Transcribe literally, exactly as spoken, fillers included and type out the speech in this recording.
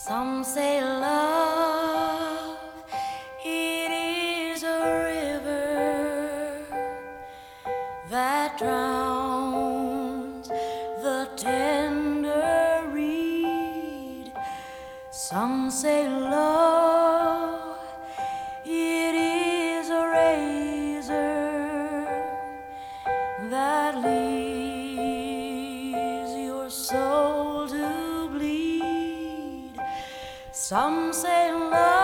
Some say love, it is a river that drowns the tender reed. Some say love, it is a razor that leaves your soul to bleed. Some say love